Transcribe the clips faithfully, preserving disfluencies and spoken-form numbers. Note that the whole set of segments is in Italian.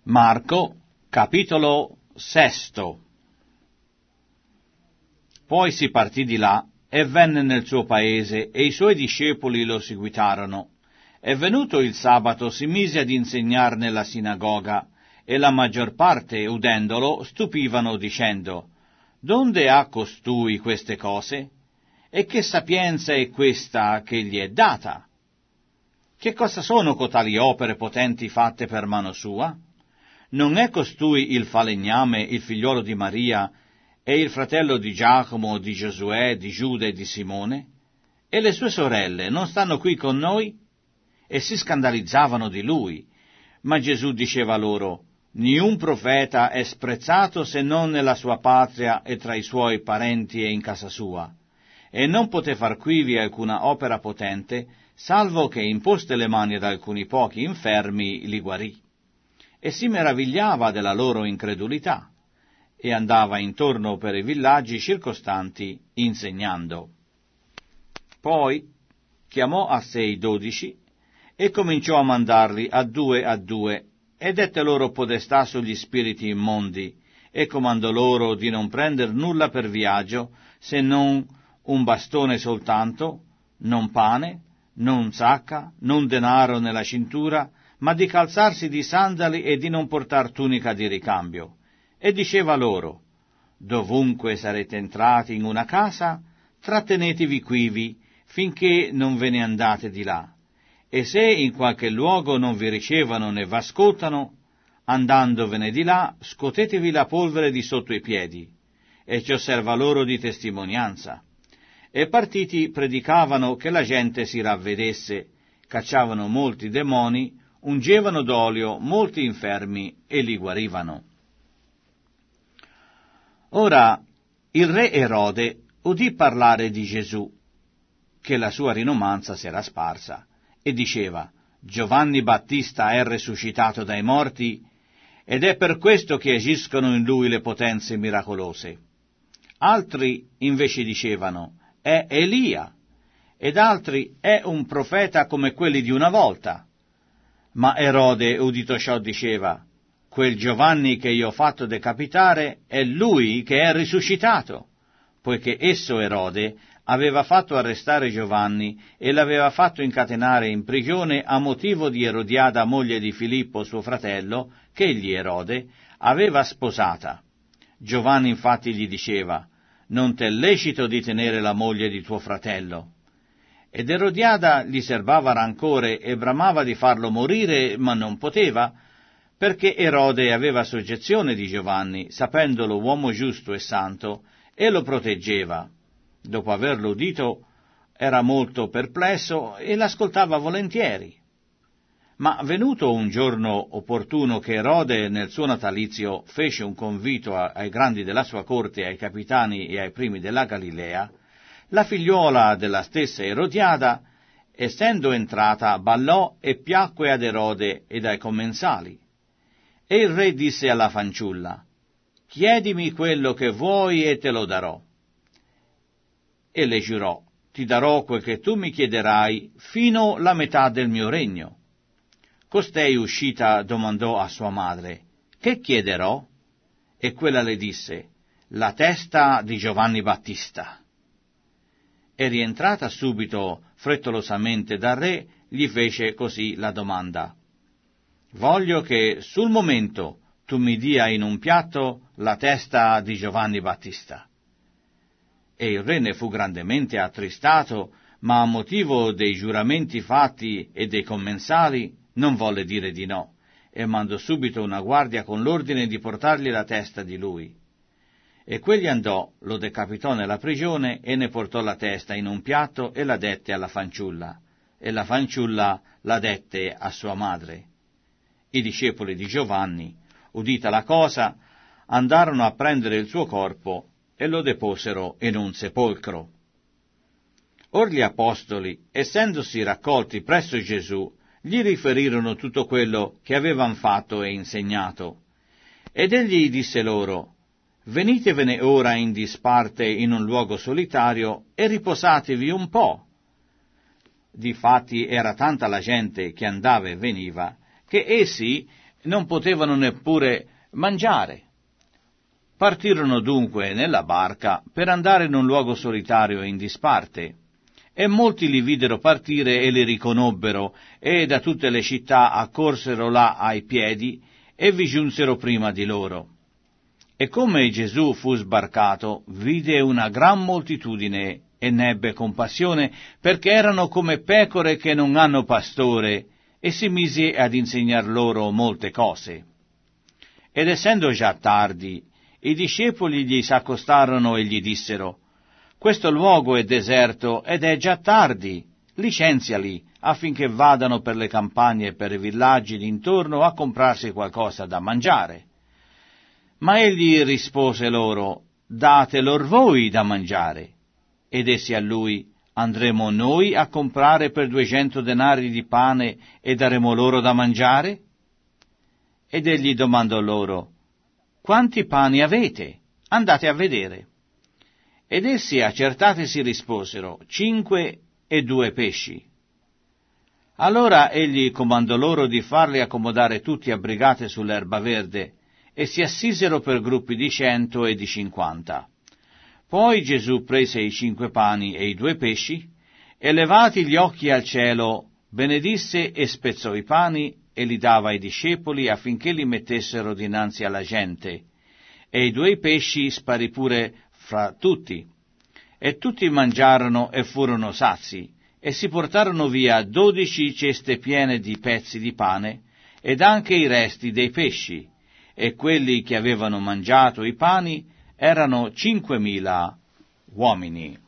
Marco, capitolo sesto. Poi si partì di là e venne nel suo paese, e i suoi discepoli lo seguitarono. E venuto il sabato si mise ad insegnar nella sinagoga, e la maggior parte, udendolo, stupivano, dicendo: «Donde ha costui queste cose? E che sapienza è questa che gli è data? Che cosa sono cotali opere potenti fatte per mano sua? Non è costui il falegname, il figliuolo di Maria, e il fratello di Giacomo, di Giosuè, di Giuda e di Simone? E le sue sorelle non stanno qui con noi?» E si scandalizzavano di lui. Ma Gesù diceva loro: «Niun profeta è sprezzato se non nella sua patria e tra i suoi parenti e in casa sua. E non poté far quivi alcuna opera potente, salvo che imposte le mani ad alcuni pochi infermi li guarì». E si meravigliava della loro incredulità, e andava intorno per i villaggi circostanti insegnando. Poi chiamò a sé i dodici e cominciò a mandarli a due a due, e dette loro podestà sugli spiriti immondi, e comandò loro di non prender nulla per viaggio, se non un bastone soltanto, non pane, non sacca, non denaro nella cintura, ma di calzarsi di sandali e di non portar tunica di ricambio. E diceva loro: «Dovunque sarete entrati in una casa, trattenetevi quivi, finché non ve ne andate di là. E se in qualche luogo non vi ricevono né v'ascoltano, andandovene di là, scotetevi la polvere di sotto i piedi». E ciò serva loro di testimonianza. E partiti predicavano che la gente si ravvedesse, cacciavano molti demoni, ungevano d'olio molti infermi e li guarivano. Ora il re Erode udì parlare di Gesù, che la sua rinomanza s'era sparsa, e diceva: «Giovanni Battista è risuscitato dai morti, ed è per questo che agiscono in lui le potenze miracolose». Altri invece dicevano: «È Elia», ed altri: «È un profeta come quelli di una volta». Ma Erode, udito ciò, diceva: «Quel Giovanni che io ho fatto decapitare è lui che è risuscitato», poiché esso, Erode, aveva fatto arrestare Giovanni e l'aveva fatto incatenare in prigione a motivo di Erodiada, moglie di Filippo, suo fratello, che egli, Erode, aveva sposata. Giovanni infatti gli diceva: «Non t'è lecito di tenere la moglie di tuo fratello». Ed Erodiada gli serbava rancore e bramava di farlo morire, ma non poteva, perché Erode aveva soggezione di Giovanni, sapendolo uomo giusto e santo, e lo proteggeva. Dopo averlo udito, era molto perplesso e l'ascoltava volentieri. Ma venuto un giorno opportuno che Erode nel suo natalizio fece un convito ai grandi della sua corte, ai capitani e ai primi della Galilea, la figliuola della stessa Erodiada, essendo entrata, ballò e piacque ad Erode ed ai commensali. E il re disse alla fanciulla: «Chiedimi quello che vuoi e te lo darò». E le giurò: «Ti darò quel che tu mi chiederai, fino la metà del mio regno». Costei, uscita, domandò a sua madre: «Che chiederò?» E quella le disse: «La testa di Giovanni Battista». E rientrata subito frettolosamente dal re, gli fece così la domanda: «Voglio che sul momento tu mi dia in un piatto la testa di Giovanni Battista». E il re ne fu grandemente attristato, ma a motivo dei giuramenti fatti e dei commensali non volle dire di no, e mandò subito una guardia con l'ordine di portargli la testa di lui. E quegli andò, lo decapitò nella prigione e ne portò la testa in un piatto e la dette alla fanciulla, e la fanciulla la dette a sua madre. I discepoli di Giovanni, udita la cosa, andarono a prendere il suo corpo e lo deposero in un sepolcro. Or gli apostoli, essendosi raccolti presso Gesù, gli riferirono tutto quello che avevan fatto e insegnato. Ed egli disse loro: «Venitevene ora in disparte in un luogo solitario e riposatevi un po'». Difatti era tanta la gente che andava e veniva, che essi non potevano neppure mangiare. Partirono dunque nella barca per andare in un luogo solitario e in disparte, e molti li videro partire e li riconobbero, e da tutte le città accorsero là ai piedi e vi giunsero prima di loro. E come Gesù fu sbarcato, vide una gran moltitudine e n'ebbe compassione, perché erano come pecore che non hanno pastore, e si mise ad insegnar loro molte cose. Ed essendo già tardi, i discepoli gli s'accostarono e gli dissero: «Questo luogo è deserto ed è già tardi, licenziali affinché vadano per le campagne e per i villaggi d'intorno a comprarsi qualcosa da mangiare». Ma egli rispose loro: «Date lor voi da mangiare». Ed essi a lui: «Andremo noi a comprare per duecento denari di pane e daremo loro da mangiare?» Ed egli domandò loro: «Quanti pani avete? Andate a vedere». Ed essi accertatisi risposero: «Cinque e due pesci». Allora egli comandò loro di farli accomodare tutti a brigate sull'erba verde, e si assisero per gruppi di cento e di cinquanta. Poi Gesù prese i cinque pani e i due pesci, e levati gli occhi al cielo, benedisse e spezzò i pani, e li dava ai discepoli affinché li mettessero dinanzi alla gente, e i due pesci sparì pure fra tutti. E tutti mangiarono e furono sazi, e si portarono via dodici ceste piene di pezzi di pane, ed anche i resti dei pesci, e quelli che avevano mangiato i pani erano cinquemila uomini.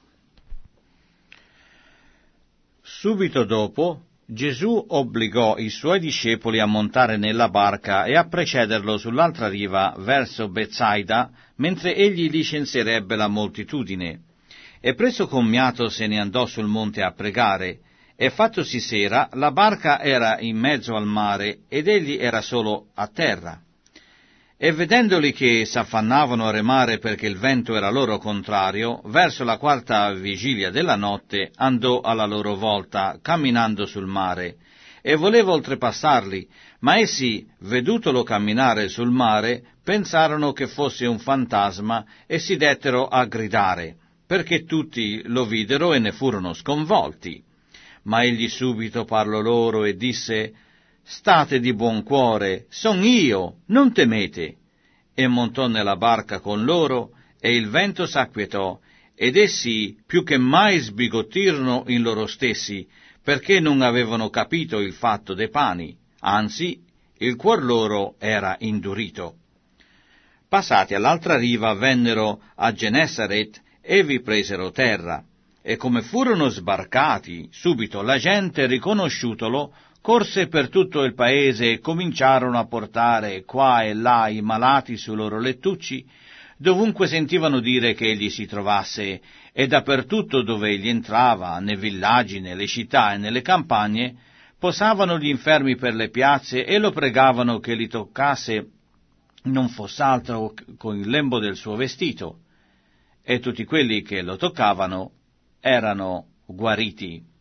Subito dopo, Gesù obbligò i suoi discepoli a montare nella barca e a precederlo sull'altra riva verso Betsaida, mentre egli licenzierebbe la moltitudine. E preso commiato se ne andò sul monte a pregare, e fattosi sera, la barca era in mezzo al mare, ed egli era solo a terra. E vedendoli che s'affannavano a remare perché il vento era loro contrario, verso la quarta vigilia della notte andò alla loro volta, camminando sul mare, e voleva oltrepassarli, ma essi, vedutolo camminare sul mare, pensarono che fosse un fantasma e si dettero a gridare, perché tutti lo videro e ne furono sconvolti. Ma egli subito parlò loro e disse: «State di buon cuore, son io, non temete». E montò nella barca con loro, e il vento s'acquietò, ed essi più che mai sbigottirono in loro stessi, perché non avevano capito il fatto dei pani, anzi, il cuor loro era indurito. Passati all'altra riva, vennero a Genesaret e vi presero terra, e come furono sbarcati, subito la gente, riconosciutolo, corse per tutto il paese e cominciarono a portare qua e là i malati sui loro lettucci, dovunque sentivano dire che egli si trovasse, e dappertutto dove egli entrava, nei villaggi, nelle città e nelle campagne, posavano gli infermi per le piazze e lo pregavano che li toccasse non foss'altro con il lembo del suo vestito, e tutti quelli che lo toccavano erano guariti.